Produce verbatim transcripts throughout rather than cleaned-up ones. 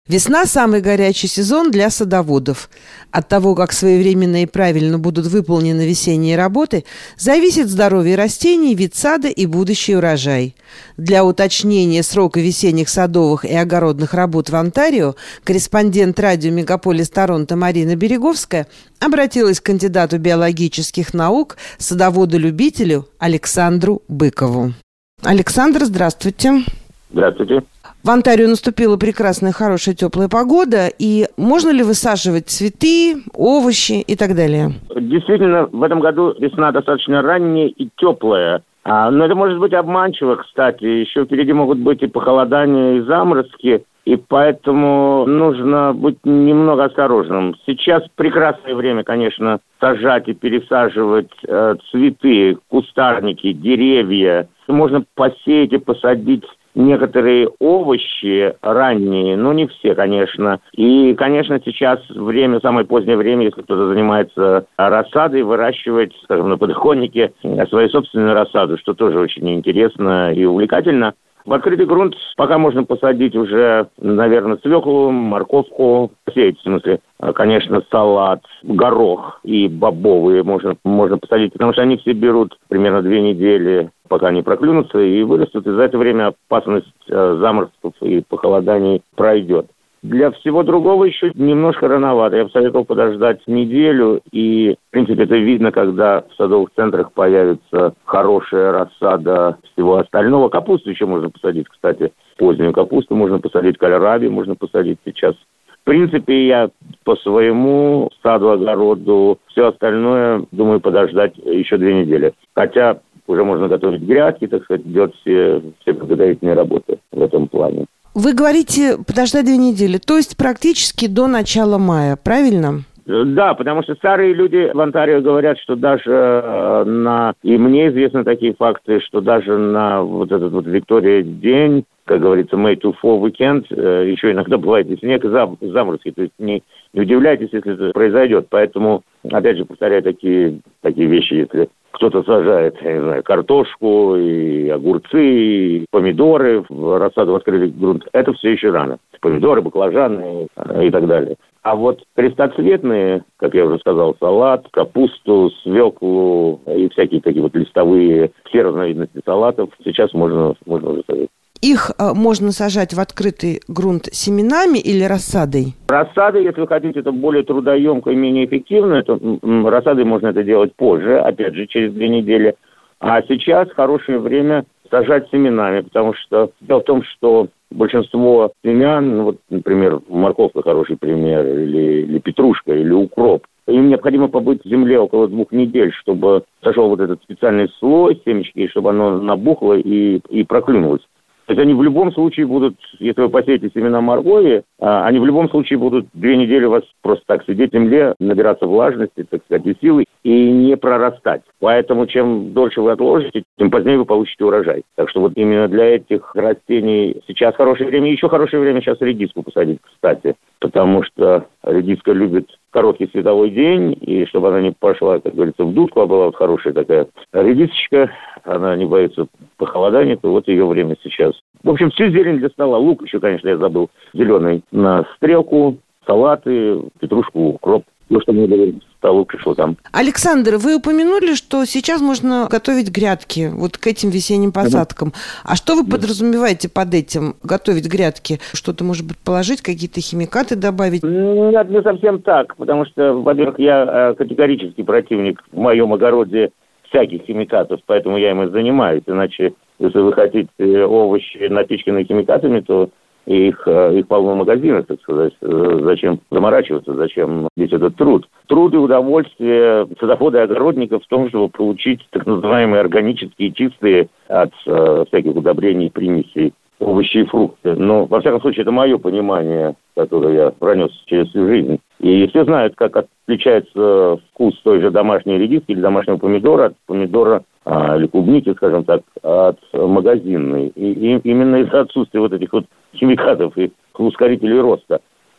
Весна – самый горячий сезон для садоводов. От того, как своевременно и правильно будут выполнены весенние работы, зависит здоровье растений, вид сада и будущий урожай. Для уточнения срока весенних садовых и огородных работ в Онтарио корреспондент радио «Мегаполис Торонто» Марина Береговская обратилась к кандидату биологических наук, садоводу-любителю Александру Быкову. Александр, здравствуйте. Здравствуйте. В Онтарио наступила прекрасная, хорошая, теплая погода. И можно ли высаживать цветы, овощи и так далее? Действительно, в этом году весна достаточно ранняя и теплая. А, но это может быть обманчиво, кстати. Еще впереди могут быть и похолодания, и заморозки. И поэтому нужно быть немного осторожным. Сейчас прекрасное время, конечно, сажать и пересаживать э, цветы, кустарники, деревья. Можно посеять и посадить некоторые овощи ранние, но не все, конечно. И, конечно, сейчас время, самое позднее время, если кто-то занимается рассадой, выращивать, скажем, на подоконнике свою собственную рассаду, что тоже очень интересно и увлекательно. В открытый грунт пока можно посадить уже, наверное, свеклу, морковку, посеять, в смысле, конечно, салат, горох и бобовые можно, можно посадить, потому что они все берут примерно две недели, пока они проклюнутся и вырастут, и за это время опасность э, заморозков и похолоданий пройдет. Для всего другого еще немножко рановато. Я бы советовал подождать неделю, и, в принципе, это видно, когда в садовых центрах появится хорошая рассада всего остального. Капусту еще можно посадить, кстати, позднюю капусту можно посадить, кальраби можно посадить сейчас. В принципе, я по своему саду-огороду все остальное, думаю, подождать еще две недели. Хотя уже можно готовить грядки, так сказать, делать все, все подготовительные работы в этом плане. Вы говорите подождать две недели, то есть практически до начала мая, правильно? Да, потому что старые люди в Онтарио говорят, что даже на... И мне известны такие факты, что даже на вот этот вот Виктория день, как говорится, May to Fall weekend, еще иногда бывает и снег, и заморозки. То есть не, не удивляйтесь, если это произойдет. Поэтому, опять же, повторяю такие, такие вещи, если кто-то сажает, я не знаю, картошку, и огурцы, и помидоры в рассаду в открытый грунт, это все еще рано. Помидоры, баклажаны и так далее. А вот крестоцветные, как я уже сказал, салат, капусту, свеклу и всякие такие вот листовые, все разновидности салатов сейчас можно, можно уже сажать. Их э, можно сажать в открытый грунт семенами или рассадой? Рассадой, если вы хотите, это более трудоемко и менее эффективно. Это, м, рассадой можно это делать позже, опять же, через две недели. А сейчас хорошее время сажать семенами, потому что дело в том, что большинство семян, ну, вот, например, морковка хороший пример, или, или петрушка, или укроп, им необходимо побыть в земле около двух недель, чтобы сошел вот этот специальный слой семечки, чтобы оно набухло и, и проклюнулось. То есть они в любом случае будут, если вы посеете семена моркови, они в любом случае будут две недели у вас просто так сидеть в земле, набираться влажности, так сказать, и силы, и не прорастать. Поэтому чем дольше вы отложите, тем позднее вы получите урожай. Так что вот именно для этих растений сейчас хорошее время. Еще хорошее время сейчас редиску посадить, кстати, потому что редиска любит короткий световой день, и чтобы она не пошла, как говорится, в дудку, а была вот хорошая такая редисочка, она не боится похолодания, то вот ее время сейчас. В общем, всю зелень для стола. Лук еще, конечно, я забыл, зеленый на стрелку, салаты, петрушку, укроп. Ну, что мне говорили, столу пришло там. Александр, вы упомянули, что сейчас можно готовить грядки вот к этим весенним посадкам. Mm-hmm. А что вы mm-hmm. подразумеваете под этим, готовить грядки? Что-то, может быть, положить, какие-то химикаты добавить? Нет, не совсем так, потому что, во-первых, я категорический противник в моем огороде всяких химикатов, поэтому я им и занимаюсь. Иначе, если вы хотите овощи, напичканные химикатами, то их, их полно в магазинах, так сказать. Зачем заморачиваться, зачем весь этот труд? Труд и удовольствие садовода и огородников в том, чтобы получить так называемые органические, чистые от э, всяких удобрений, примесей овощи и фрукты. Но, во всяком случае, это мое понимание, которое я пронес через всю жизнь. И все знают, как отличается вкус той же домашней редиски или домашнего помидора от помидора а, или клубники, скажем так, от магазинной. И, и именно из-за отсутствия вот этих вот химикатов и ускорителей роста.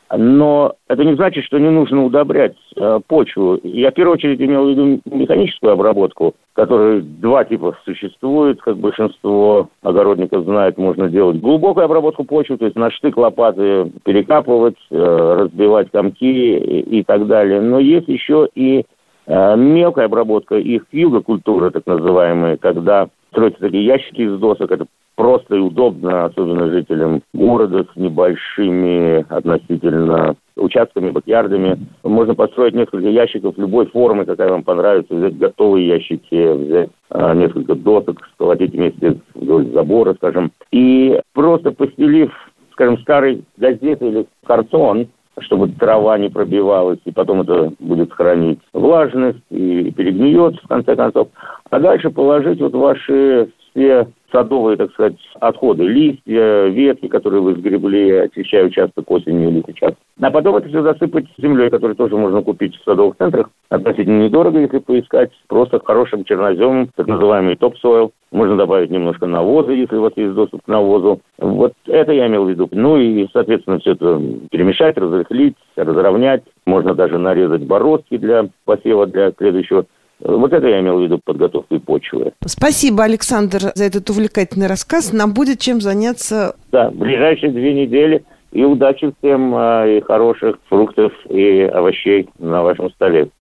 Но это не значит, что не нужно удобрять э, почву. Я в первую очередь имел в виду механическую обработку, которой два типа существует, как большинство огородников знает, можно делать глубокую обработку почвы, то есть на штык лопаты перекапывать, э, разбивать комки и, и так далее. Но есть еще и э, мелкая обработка, их фьюгокультуры, так называемые, когда строятся такие ящики из досок, это просто и удобно, особенно жителям города с небольшими относительно участками, бакьярдами. Можно построить несколько ящиков любой формы, какая вам понравится, взять готовые ящики, взять а, несколько досок, сколотить вместе вдоль забора, скажем, и просто постелив, скажем, старой газеты или картон, чтобы трава не пробивалась, и потом это будет хранить влажность и перегниет, в конце концов. А дальше положить вот ваши все садовые, так сказать, отходы, листья, ветки, которые вы сгребли, очищая участок осенью или сейчас. А потом это все засыпать землей, которую тоже можно купить в садовых центрах. Относительно недорого, если поискать. Просто хорошим черноземом, так называемый топ-сойл. Можно добавить немножко навоза, если у вас есть доступ к навозу. Вот это я имел в виду. Ну и, соответственно, все это перемешать, разрыхлить, разровнять. Можно даже нарезать бороздки для посева, для следующего. Вот это я имел в виду подготовкой почвы. Спасибо, Александр, за этот увлекательный рассказ. Нам будет чем заняться. Да, в ближайшие две недели. И удачи всем, и хороших фруктов и овощей на вашем столе.